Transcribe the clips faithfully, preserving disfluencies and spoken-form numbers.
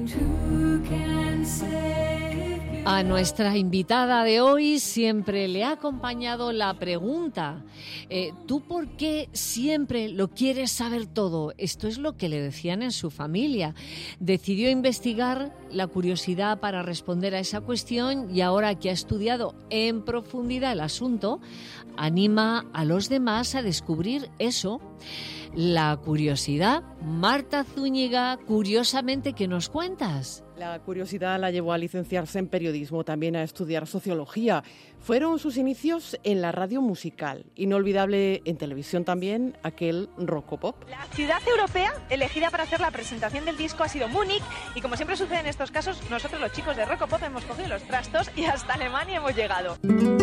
A nuestra invitada de hoy siempre le ha acompañado la pregunta, eh, ¿tú por qué siempre lo quieres saber todo? Esto es lo que le decían en su familia. Decidió investigar la curiosidad para responder a esa cuestión y ahora que ha estudiado en profundidad el asunto, anima a los demás a descubrir eso. La curiosidad. Marta Zúñiga, curiosamente, ¿qué nos cuentas? La curiosidad la llevó a licenciarse en periodismo, también a estudiar sociología. Fueron sus inicios en la radio musical. Inolvidable en televisión también, aquel Rocopop. La ciudad europea elegida para hacer la presentación del disco ha sido Múnich y, como siempre sucede en estos casos, nosotros los chicos de Rocopop hemos cogido los trastos y hasta Alemania hemos llegado.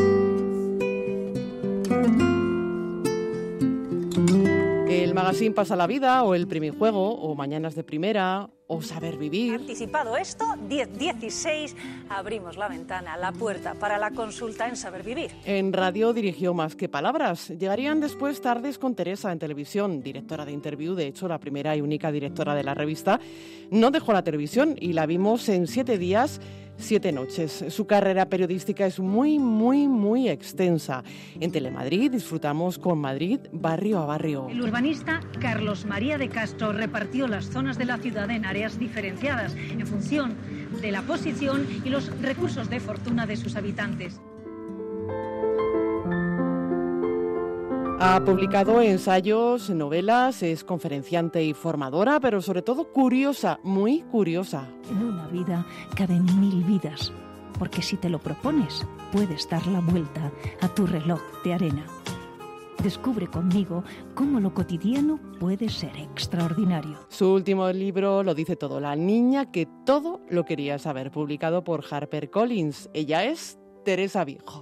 El magazine Pasa la Vida, o El Primijuego, o Mañanas de Primera, o Saber Vivir. Anticipado esto, diez dieciséis, abrimos la ventana, la puerta para la consulta en Saber Vivir. En radio dirigió Más que Palabras. Llegarían después Tardes con Teresa en televisión, directora de Interview, de hecho la primera y única directora de la revista. No dejó la televisión y la vimos en siete días, siete noches. Su carrera periodística es muy, muy, muy extensa. En Telemadrid disfrutamos con Madrid barrio a barrio. El urbanista Carlos María de Castro repartió las zonas de la ciudad en áreas diferenciadas en función de la posición y los recursos de fortuna de sus habitantes. Ha publicado ensayos, novelas, es conferenciante y formadora, pero sobre todo curiosa, muy curiosa. En una vida caben mil vidas, porque si te lo propones, puedes dar la vuelta a tu reloj de arena. Descubre conmigo cómo lo cotidiano puede ser extraordinario. Su último libro lo dice todo, La niña que todo lo quería saber, publicado por HarperCollins. Ella es Teresa Vijo.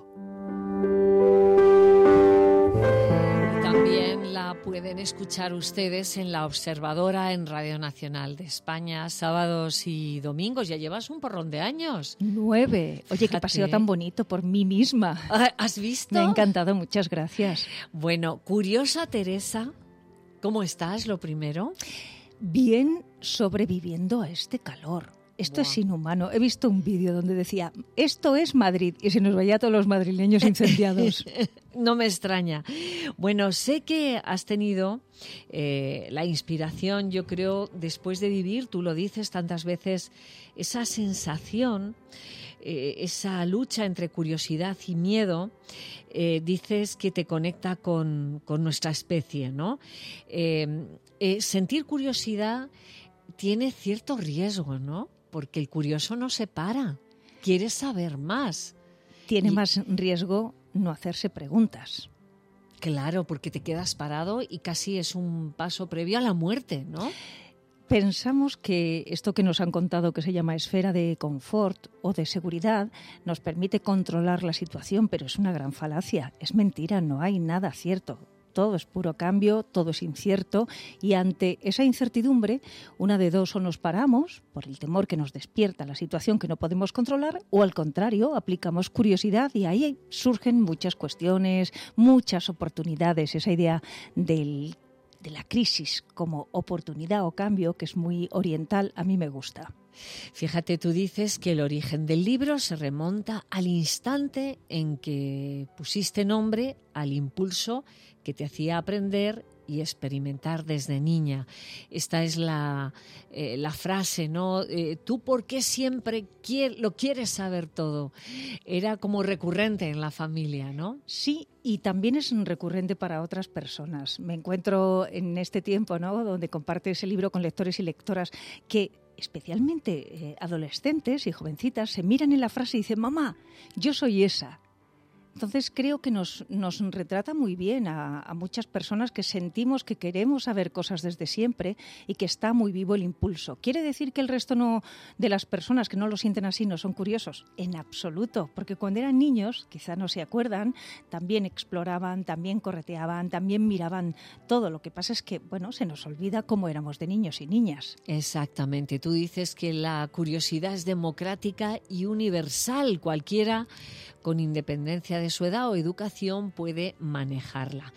También la pueden escuchar ustedes en La Observadora, en Radio Nacional de España, sábados y domingos. Ya llevas un porrón de años. Nueve. Oye, Fíjate. qué paseo tan bonito por mí misma. ¿Has visto? Me ha encantado, muchas gracias. Bueno, curiosa Teresa, ¿cómo estás, lo primero? Bien, sobreviviendo a este calor. Esto Buah. Es inhumano. He visto un vídeo donde decía, esto es Madrid, y se nos veía a todos los madrileños incendiados. No me extraña. Bueno, sé que has tenido eh, la inspiración, yo creo, después de vivir, tú lo dices tantas veces, esa sensación, eh, esa lucha entre curiosidad y miedo, eh, dices que te conecta con, con nuestra especie, ¿no? Eh, eh, sentir curiosidad tiene cierto riesgo, ¿no? Porque el curioso no se para, quiere saber más. Tiene Y, más riesgo no hacerse preguntas. Claro, porque te quedas parado y casi es un paso previo a la muerte, ¿no? Pensamos que esto que nos han contado, que se llama esfera de confort o de seguridad, nos permite controlar la situación, pero es una gran falacia. Es mentira, no hay nada cierto. Todo es puro cambio, todo es incierto, y ante esa incertidumbre, una de dos, o nos paramos por el temor que nos despierta la situación que no podemos controlar, o al contrario, aplicamos curiosidad y ahí surgen muchas cuestiones, muchas oportunidades, esa idea del, de la crisis como oportunidad o cambio, que es muy oriental, a mí me gusta. Fíjate, tú dices que el origen del libro se remonta al instante en que pusiste nombre al impulso que te hacía aprender y experimentar desde niña. Esta es la, eh, la frase, ¿no? Eh, ¿Tú por qué siempre quier, lo quieres saber todo? Era como recurrente en la familia, ¿no? Sí, y también es recurrente para otras personas. Me encuentro en este tiempo, ¿no?, donde comparte ese libro con lectores y lectoras que, especialmente eh, adolescentes y jovencitas, se miran en la frase y dicen, mamá, yo soy esa. Entonces creo que nos, nos retrata muy bien a, a muchas personas que sentimos que queremos saber cosas desde siempre y que está muy vivo el impulso. ¿Quiere decir que el resto no, de las personas que no lo sienten así no son curiosos? En absoluto, porque cuando eran niños, quizá no se acuerdan, también exploraban, también correteaban, también miraban todo. Lo que pasa es que, bueno, se nos olvida cómo éramos de niños y niñas. Exactamente. Tú dices que la curiosidad es democrática y universal. Cualquiera, con independencia de de su edad o educación puede manejarla.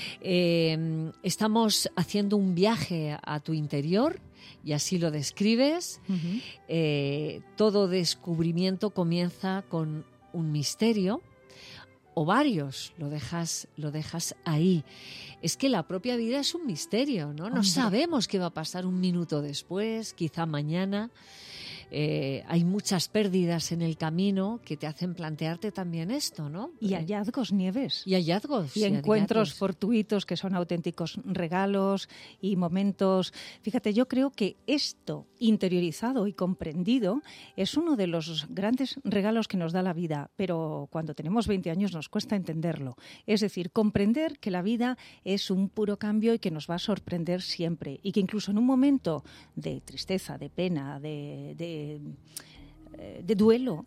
Eh, estamos haciendo un viaje a tu interior y así lo describes. Uh-huh. Eh, todo descubrimiento comienza con un misterio o varios, lo dejas, lo dejas ahí. Es que la propia vida es un misterio, ¿no? No sabemos qué va a pasar un minuto después, quizá mañana. Eh, hay muchas pérdidas en el camino que te hacen plantearte también esto, ¿no? Y hallazgos, Nieves. Y hallazgos. Y, y encuentros hallazgos. fortuitos que son auténticos regalos y momentos. Fíjate, yo creo que esto interiorizado y comprendido es uno de los grandes regalos que nos da la vida, pero cuando tenemos veinte años nos cuesta entenderlo. Es decir, comprender que la vida es un puro cambio y que nos va a sorprender siempre y que incluso en un momento de tristeza, de pena, de... de de duelo,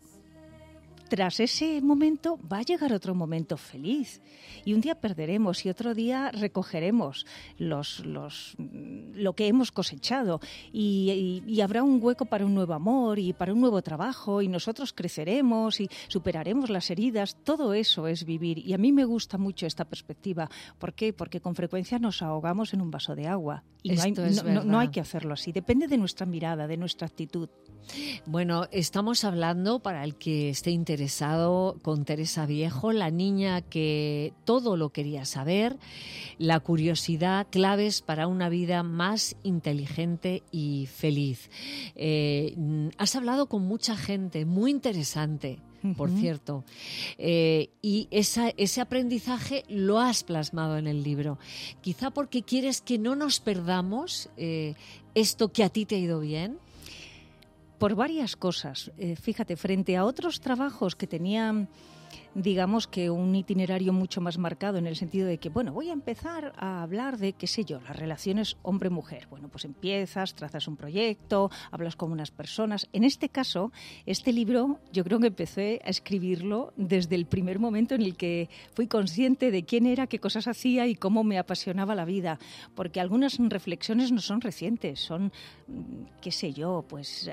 tras ese momento va a llegar otro momento feliz y un día perderemos y otro día recogeremos los, los, lo que hemos cosechado y, y, y habrá un hueco para un nuevo amor y para un nuevo trabajo y nosotros creceremos y superaremos las heridas. Todo eso es vivir y a mí me gusta mucho esta perspectiva. ¿Por qué? Porque con frecuencia nos ahogamos en un vaso de agua y no hay, no, no, no hay que hacerlo así. Depende de nuestra mirada, de nuestra actitud. Bueno, estamos hablando, para el que esté interesado, con Teresa Viejo, la niña que todo lo quería saber, la curiosidad, claves para una vida más inteligente y feliz. Eh, has hablado con mucha gente, muy interesante, por uh-huh. cierto, eh, y esa, ese aprendizaje lo has plasmado en el libro. Quizá porque quieres que no nos perdamos eh, esto que a ti te ha ido bien. Por varias cosas. Eh, fíjate, frente a otros trabajos que tenían, digamos que un itinerario mucho más marcado en el sentido de que, bueno, voy a empezar a hablar de, qué sé yo, las relaciones hombre-mujer. Bueno, pues empiezas, trazas un proyecto, hablas con unas personas. En este caso, este libro yo creo que empecé a escribirlo desde el primer momento en el que fui consciente de quién era, qué cosas hacía y cómo me apasionaba la vida. Porque algunas reflexiones no son recientes, son, qué sé yo, pues...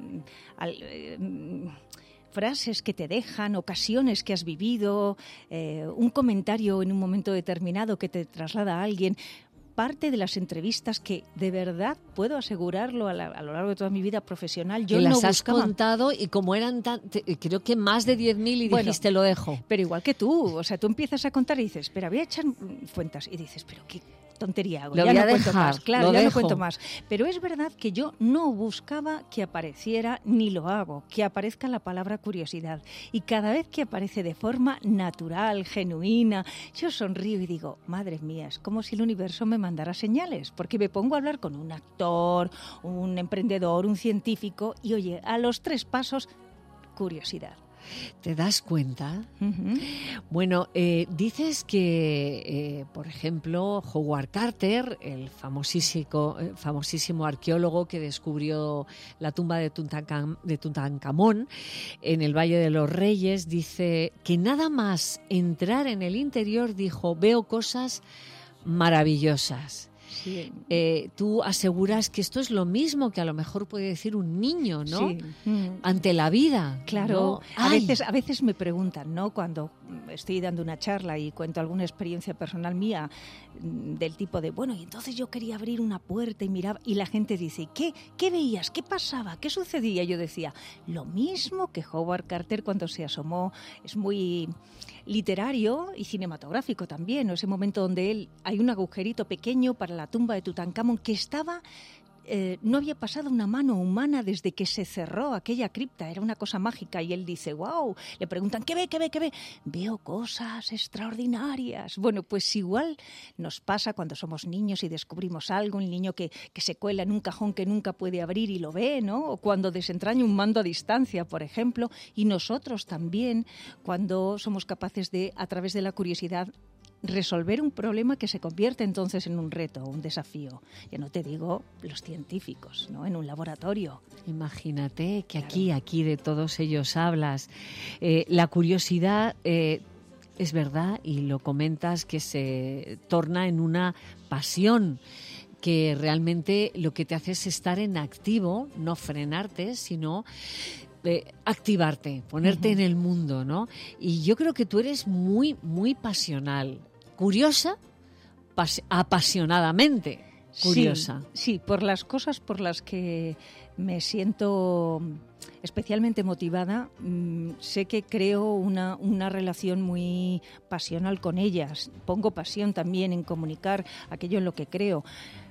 Al, eh, frases que te dejan, ocasiones que has vivido, eh, un comentario en un momento determinado que te traslada a alguien. Parte de las entrevistas que, de verdad, puedo asegurarlo a, la, a lo largo de toda mi vida profesional, yo que no las has buscaba... contado y como eran tan, te, creo que más de diez mil y bueno, dijiste lo dejo. Pero igual que tú, o sea, tú empiezas a contar y dices, espera, voy a echar cuentas y dices, pero qué tontería hago, lo ya voy no a cuento dejar, más, claro, lo ya dejo. no cuento más. Pero es verdad que yo no buscaba que apareciera, ni lo hago, que aparezca la palabra curiosidad. Y cada vez que aparece de forma natural, genuina, yo sonrío y digo, madre mía, es como si el universo me mandara señales, porque me pongo a hablar con un actor, un emprendedor, un científico, y oye, a los tres pasos, curiosidad. ¿Te das cuenta? Uh-huh. Bueno, eh, dices que, eh, por ejemplo, Howard Carter, el famosísimo, eh, famosísimo arqueólogo que descubrió la tumba de, Tutankham, de Tutankamón en el Valle de los Reyes, dice que nada más entrar en el interior, dijo, veo cosas maravillosas. Sí. Eh, tú aseguras que esto es lo mismo que a lo mejor puede decir un niño, ¿no? Sí. Mm. Ante la vida. Claro. ¿No? A veces, a veces me preguntan, ¿no? Cuando estoy dando una charla y cuento alguna experiencia personal mía del tipo de, bueno, y entonces yo quería abrir una puerta y miraba, y la gente dice, ¿qué? ¿Qué veías? ¿Qué pasaba? ¿Qué sucedía? Yo decía, lo mismo que Howard Carter cuando se asomó. Es muy literario y cinematográfico también, ¿no? Ese momento donde él hay un agujerito pequeño para la tumba de Tutankamón que estaba... Eh, no había pasado una mano humana desde que se cerró aquella cripta, era una cosa mágica, y él dice, wow, le preguntan, ¿qué ve, qué ve, qué ve? Veo cosas extraordinarias. Bueno, pues igual nos pasa cuando somos niños y descubrimos algo, un niño que, que se cuela en un cajón que nunca puede abrir y lo ve, ¿no? O cuando desentraña un mando a distancia, por ejemplo, y nosotros también, cuando somos capaces de, a través de la curiosidad, resolver un problema que se convierte entonces en un reto, un desafío. Ya no te digo los científicos, ¿no? En un laboratorio. Imagínate que aquí, claro. aquí de todos ellos hablas. Eh, la curiosidad, eh, es verdad, y lo comentas, que se torna en una pasión, que realmente lo que te hace es estar en activo, no frenarte, sino de activarte, ponerte Uh-huh. en el mundo, ¿no? Y yo creo que tú eres muy, muy pasional, curiosa, pas- apasionadamente curiosa. Sí, sí, por las cosas por las que me siento especialmente motivada, mmm, sé que creo una, una relación muy pasional con ellas. Pongo pasión también en comunicar aquello en lo que creo.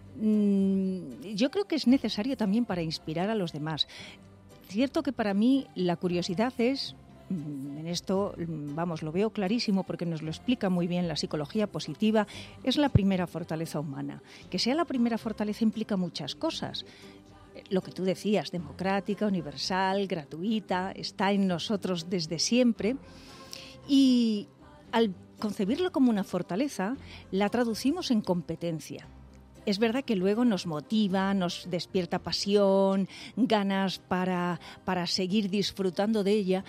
Mm, yo creo que es necesario también para inspirar a los demás. Cierto que para mí la curiosidad es, en esto, vamos, lo veo clarísimo porque nos lo explica muy bien la psicología positiva, es la primera fortaleza humana. Que sea la primera fortaleza implica muchas cosas. Lo que tú decías, democrática, universal, gratuita, está en nosotros desde siempre. Y al concebirlo como una fortaleza, la traducimos en competencia. Es verdad que luego nos motiva, nos despierta pasión, ganas para, para seguir disfrutando de ella.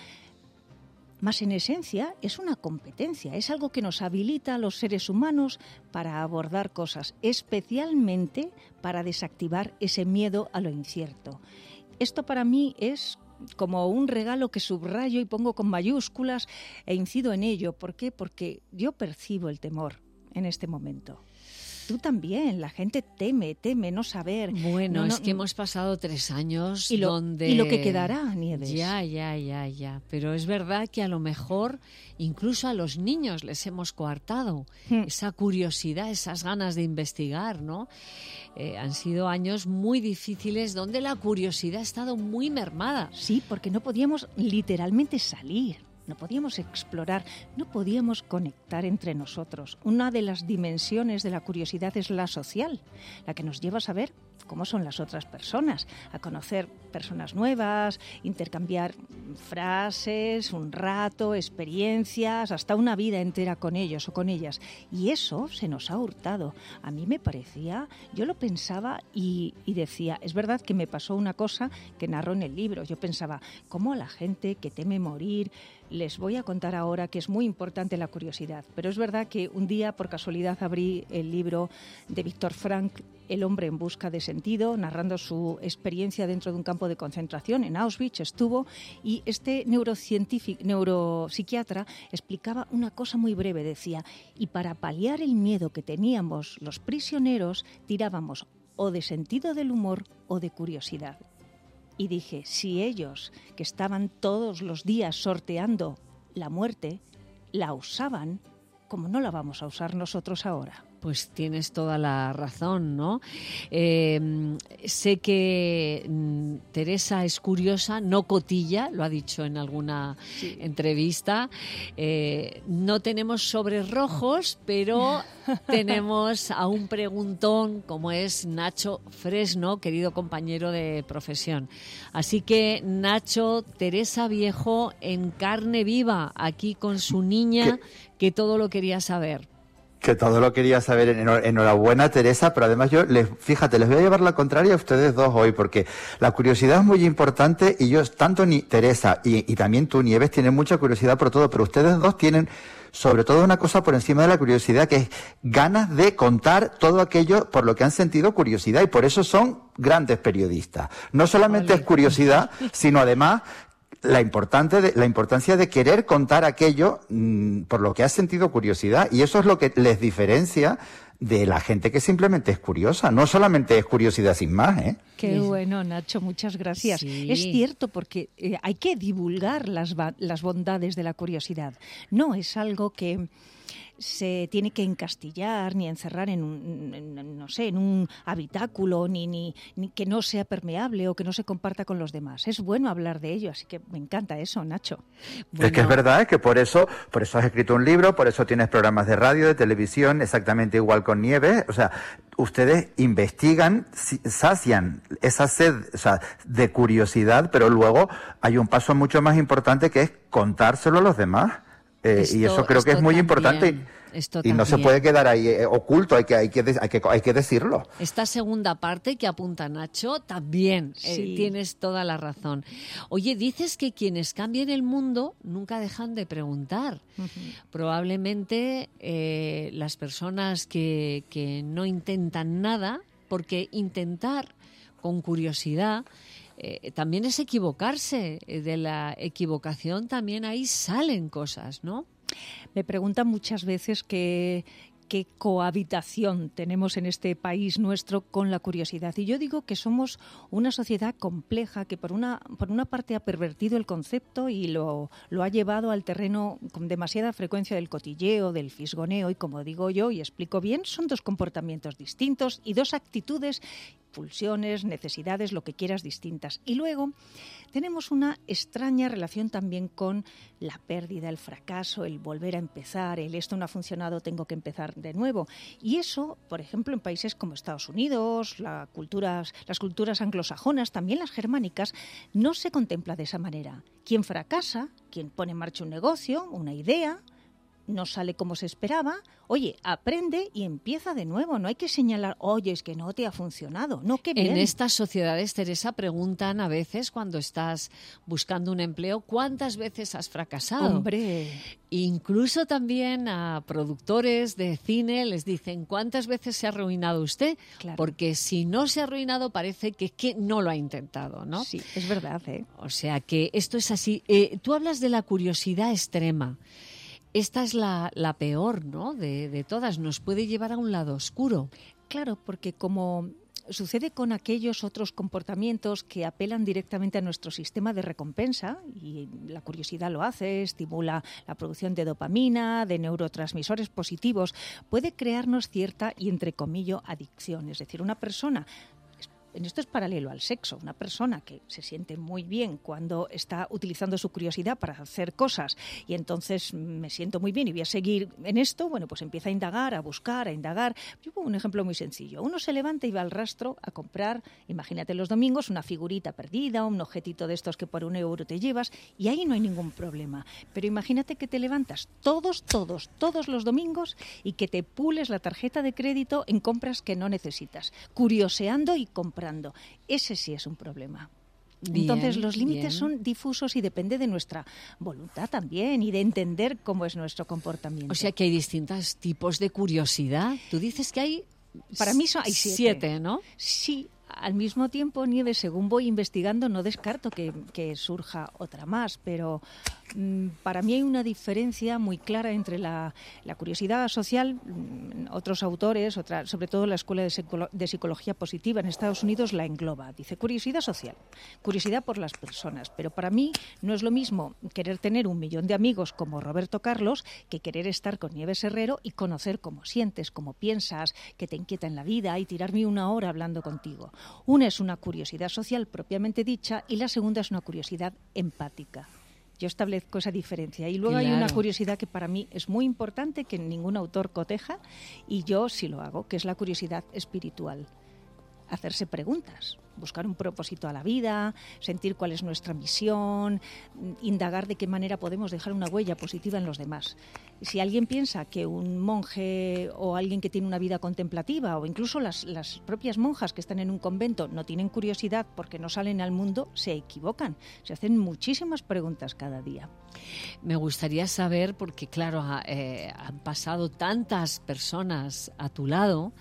Más en esencia es una competencia, es algo que nos habilita a los seres humanos para abordar cosas, especialmente para desactivar ese miedo a lo incierto. Esto para mí es como un regalo que subrayo y pongo con mayúsculas e incido en ello. ¿Por qué? Porque yo percibo el temor en este momento. Tú también, la gente teme, teme no saber. Bueno, no, no, es que hemos pasado tres años y lo, donde... Y lo que quedará, Nieves. Ya, ya, ya, ya. Pero es verdad que a lo mejor incluso a los niños les hemos coartado Hmm. esa curiosidad, esas ganas de investigar, ¿no? Eh, han sido años muy difíciles donde la curiosidad ha estado muy mermada. Sí, porque no podíamos literalmente salir. No podíamos explorar, no podíamos conectar entre nosotros. Una de las dimensiones de la curiosidad es la social, la que nos lleva a saber cómo son las otras personas, a conocer personas nuevas, intercambiar frases, un rato, experiencias, hasta una vida entera con ellos o con ellas. Y eso se nos ha hurtado. A mí me parecía, yo lo pensaba y, y decía, es verdad que me pasó una cosa que narro en el libro. Yo pensaba, ¿cómo a la gente que teme morir? Les voy a contar ahora que es muy importante la curiosidad, pero es verdad que un día por casualidad abrí el libro de Víctor Frank, El hombre en busca de sentido, narrando su experiencia dentro de un campo de concentración. En Auschwitz estuvo y este neurocientífico, neuropsiquiatra explicaba una cosa muy breve, decía, y para paliar el miedo que teníamos los prisioneros tirábamos o de sentido del humor o de curiosidad. Y dije, si ellos, que estaban todos los días sorteando la muerte, la usaban, ¿cómo no la vamos a usar nosotros ahora? Pues tienes toda la razón, ¿no? Eh, sé que mm, Teresa es curiosa, no cotilla, lo ha dicho en alguna sí. entrevista. Eh, no tenemos sobres rojos, pero tenemos a un preguntón como es Nacho Fresno, querido compañero de profesión. Así que, Nacho, Teresa Viejo en carne viva, aquí con su niña, ¿Qué? que todo lo quería saber. Que todo lo quería saber. Enhorabuena, Teresa, pero además yo, les, fíjate, les voy a llevar la contraria a ustedes dos hoy, porque la curiosidad es muy importante y yo, tanto ni Teresa y, y también tú, Nieves, tienen mucha curiosidad por todo, pero ustedes dos tienen sobre todo una cosa por encima de la curiosidad, que es ganas de contar todo aquello por lo que han sentido curiosidad, y por eso son grandes periodistas. No solamente vale. es curiosidad, sino además la importante de, la importancia de querer contar aquello mmm, por lo que has sentido curiosidad, y eso es lo que les diferencia de la gente que simplemente es curiosa. No solamente es curiosidad sin más, ¿eh? Qué bueno, Nacho, muchas gracias. Sí. Es cierto, porque eh, hay que divulgar las, las bondades de la curiosidad. No es algo que se tiene que encastillar ni encerrar en un, en, no sé, en un habitáculo, ni, ni, ni que no sea permeable o que no se comparta con los demás. Es bueno hablar de ello, así que me encanta eso, Nacho. Bueno. Es que es verdad, es que por eso, por eso has escrito un libro, por eso tienes programas de radio, de televisión, exactamente igual con Nieves. O sea, ustedes investigan, sacian esa sed, o sea, de curiosidad, pero luego hay un paso mucho más importante, que es contárselo a los demás. Eh, esto, y eso creo que es muy también, importante y, y no se puede quedar ahí eh, oculto, hay que, hay, que, hay, que, hay que decirlo. Esta segunda parte que apunta Nacho también, sí. eh, tienes toda la razón. Oye, dices que quienes cambian el mundo nunca dejan de preguntar. Uh-huh. Probablemente eh, las personas que, que no intentan nada, porque intentar con curiosidad eh, también es equivocarse. De la equivocación también ahí salen cosas, ¿no? Me preguntan muchas veces que... qué cohabitación tenemos en este país nuestro con la curiosidad. Y yo digo que somos una sociedad compleja que por una, por una parte ha pervertido el concepto y lo, lo ha llevado al terreno con demasiada frecuencia del cotilleo, del fisgoneo, y como digo yo y explico bien, son dos comportamientos distintos y dos actitudes, pulsiones, necesidades, lo que quieras, distintas. Y luego tenemos una extraña relación también con la pérdida, el fracaso, el volver a empezar, el esto no ha funcionado, tengo que empezar de nuevo. Y eso, por ejemplo, en países como Estados Unidos, la culturas, las culturas anglosajonas, también las germánicas, no se contempla de esa manera. Quien fracasa, quien pone en marcha un negocio, una idea, no sale como se esperaba, oye, aprende y empieza de nuevo. No hay que señalar, oye, es que no te ha funcionado. No, qué bien. En estas sociedades, Teresa, preguntan a veces cuando estás buscando un empleo, ¿cuántas veces has fracasado? Hombre. Incluso también a productores de cine les dicen, ¿cuántas veces se ha arruinado usted? Claro. Porque si no se ha arruinado parece que, que no lo ha intentado, ¿no? Sí, es verdad, ¿eh? O sea que esto es así. Eh, tú hablas de la curiosidad extrema. Esta es la, la peor, ¿no?, de, de todas. Nos puede llevar a un lado oscuro. Claro, porque como sucede con aquellos otros comportamientos que apelan directamente a nuestro sistema de recompensa, y la curiosidad lo hace, estimula la producción de dopamina, de neurotransmisores positivos, puede crearnos cierta y, entre comillas, adicción. Es decir, una persona... En esto es paralelo al sexo. Una persona que se siente muy bien cuando está utilizando su curiosidad para hacer cosas y entonces me siento muy bien y voy a seguir en esto, bueno, pues empieza a indagar, a buscar, a indagar. Yo pongo un ejemplo muy sencillo. Uno se levanta y va al rastro a comprar, imagínate los domingos, una figurita perdida, un objetito de estos que por un euro te llevas y ahí no hay ningún problema. Pero imagínate que te levantas todos, todos, todos los domingos y que te pules la tarjeta de crédito en compras que no necesitas, curioseando y comprando. Ese sí es un problema. Bien, entonces los límites bien. Son difusos y depende de nuestra voluntad también y de entender cómo es nuestro comportamiento. O sea que hay distintos tipos de curiosidad. Tú dices que hay... Para mí son, hay siete. siete, ¿no? Sí. Al mismo tiempo, Nieves, según voy investigando, no descarto que, que surja otra más, pero mmm, para mí hay una diferencia muy clara entre la, la curiosidad social. Mmm, otros autores, otra, sobre todo la Escuela de, Psicolo- de Psicología Positiva en Estados Unidos, la engloba. Dice curiosidad social, curiosidad por las personas. Pero para mí no es lo mismo querer tener un millón de amigos como Roberto Carlos que querer estar con Nieves Herrero y conocer cómo sientes, cómo piensas, qué te inquieta en la vida y tirarme una hora hablando contigo. Una es una curiosidad social propiamente dicha y la segunda es una curiosidad empática. Yo establezco esa diferencia. Y luego claro. hay una curiosidad que para mí es muy importante, que ningún autor coteja, y yo sí lo hago, que es la curiosidad espiritual. Hacerse preguntas, buscar un propósito a la vida, sentir cuál es nuestra misión, indagar de qué manera podemos dejar una huella positiva en los demás. Si alguien piensa que un monje o alguien que tiene una vida contemplativa o incluso las, las propias monjas que están en un convento no tienen curiosidad porque no salen al mundo, se equivocan. Se hacen muchísimas preguntas cada día. Me gustaría saber, porque claro, eh, han pasado tantas personas a tu lado,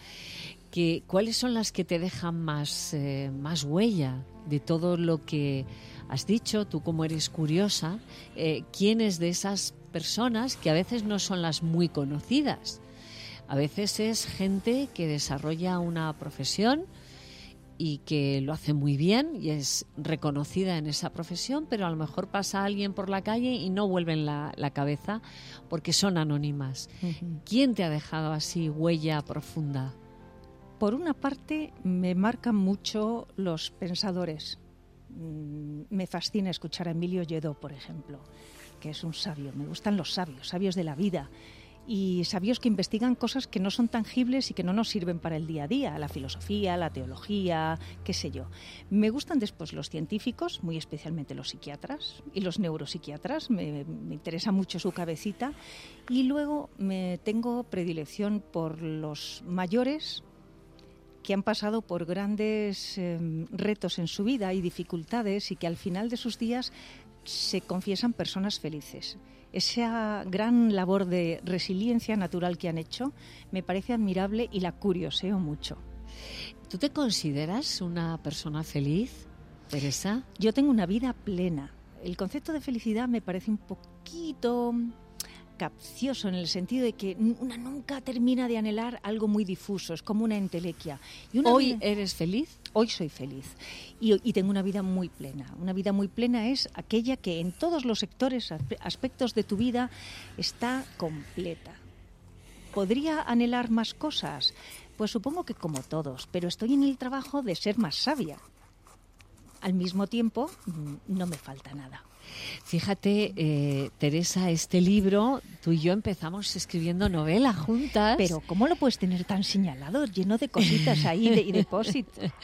que ¿cuáles son las que te dejan más, eh, más huella de todo lo que has dicho? Tú, como eres curiosa, eh, ¿quiénes de esas personas, que a veces no son las muy conocidas? A veces es gente que desarrolla una profesión y que lo hace muy bien y es reconocida en esa profesión, pero a lo mejor pasa alguien por la calle y no vuelven la, la cabeza porque son anónimas. Uh-huh. ¿Quién te ha dejado así huella profunda? Por una parte, me marcan mucho los pensadores. Me fascina escuchar a Emilio Lledó, por ejemplo, que es un sabio. Me gustan los sabios, sabios de la vida. Y sabios que investigan cosas que no son tangibles y que no nos sirven para el día a día, la filosofía, la teología, qué sé yo. Me gustan después los científicos, muy especialmente los psiquiatras y los neuropsiquiatras, me, me interesa mucho su cabecita. Y luego me tengo predilección por los mayores, que han pasado por grandes eh, retos en su vida y dificultades y que al final de sus días se confiesan personas felices. Esa gran labor de resiliencia natural que han hecho me parece admirable y la curioseo mucho. ¿Tú te consideras una persona feliz? Teresa. Yo tengo una vida plena. El concepto de felicidad me parece un poquito capcioso en el sentido de que una nunca termina de anhelar algo muy difuso, es como una entelequia. Y una ¿Hoy vida... eres feliz? Hoy soy feliz y, y tengo una vida muy plena. Una vida muy plena es aquella que en todos los sectores, aspectos de tu vida, está completa. ¿Podría anhelar más cosas? Pues supongo que como todos, pero estoy en el trabajo de ser más sabia. Al mismo tiempo, no me falta nada. Fíjate, eh, Teresa, este libro, tú y yo empezamos escribiendo novela juntas. Pero ¿cómo lo puedes tener tan señalado, lleno de cositas ahí de, y depósit?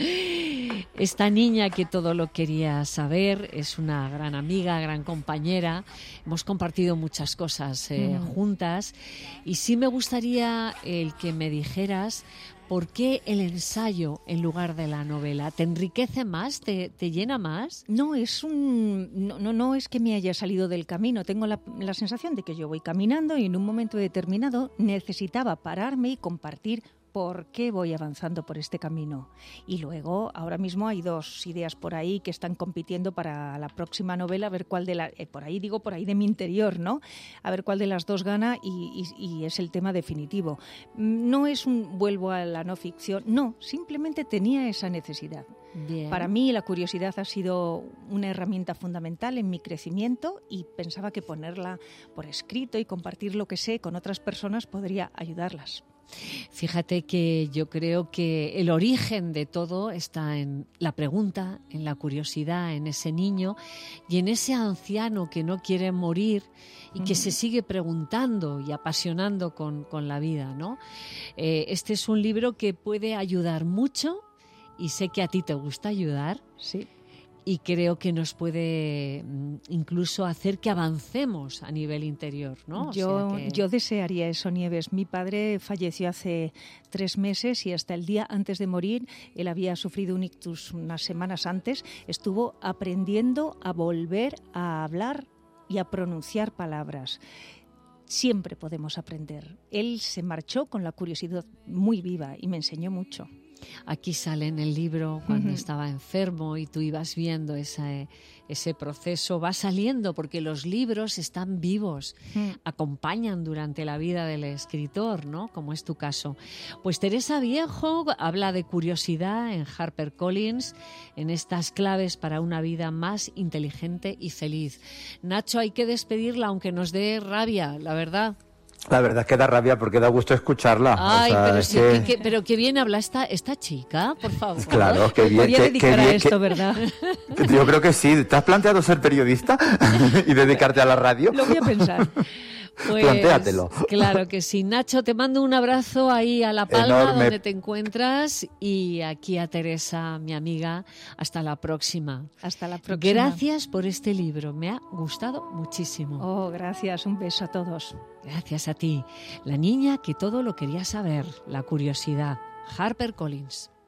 Esta niña que todo lo quería saber es una gran amiga, gran compañera. Hemos compartido muchas cosas eh, mm. juntas. Y sí me gustaría el que me dijeras... ¿Por qué el ensayo en lugar de la novela? ¿Te enriquece más? ¿Te, te llena más? No, es un no, no, no es que me haya salido del camino. Tengo la, la sensación de que yo voy caminando y en un momento determinado necesitaba pararme y compartir por qué voy avanzando por este camino. Y luego, ahora mismo hay dos ideas por ahí que están compitiendo para la próxima novela, a ver cuál de la, eh, por ahí digo, por ahí de mi interior, ¿no? A ver cuál de las dos gana y, y, y es el tema definitivo. No es un vuelvo a la no ficción, no, simplemente tenía esa necesidad. Bien. Para mí la curiosidad ha sido una herramienta fundamental en mi crecimiento y pensaba que ponerla por escrito y compartir lo que sé con otras personas podría ayudarlas. Fíjate que yo creo que el origen de todo está en la pregunta, en la curiosidad, en ese niño y en ese anciano que no quiere morir y que mm. se sigue preguntando y apasionando con, con la vida, ¿no? Eh, este es un libro que puede ayudar mucho y sé que a ti te gusta ayudar. Sí. Y creo que nos puede incluso hacer que avancemos a nivel interior, ¿no? O yo, sea que... yo desearía eso, Nieves. Mi padre falleció hace tres meses y hasta el día antes de morir, él había sufrido un ictus unas semanas antes, estuvo aprendiendo a volver a hablar y a pronunciar palabras. Siempre podemos aprender. Él se marchó con la curiosidad muy viva y me enseñó mucho. Aquí sale en el libro cuando uh-huh. estaba enfermo y tú ibas viendo ese, ese proceso. Va saliendo porque los libros están vivos, uh-huh. acompañan durante la vida del escritor, ¿no? Como es tu caso. Pues Teresa Viejo habla de curiosidad en HarperCollins, en estas claves para una vida más inteligente y feliz. Nacho, hay que despedirla aunque nos dé rabia, la verdad. La verdad es que da rabia porque da gusto escucharla. Ay, o sea, pero, es sí, que... que, que, pero qué bien habla esta, esta chica, por favor. Claro, qué bien. Podría que, dedicar que a bien, esto, que... ¿verdad? Yo creo que sí. ¿Te has planteado ser periodista y dedicarte a la radio? Lo voy a pensar. Pues, plantéatelo. Claro que sí. Nacho, te mando un abrazo ahí a La Palma, enorme, donde te encuentras, y aquí a Teresa, mi amiga. Hasta la próxima. Hasta la próxima. Gracias por este libro, me ha gustado muchísimo. Oh, gracias. Un beso a todos. Gracias a ti. La niña que todo lo quería saber, la curiosidad. HarperCollins.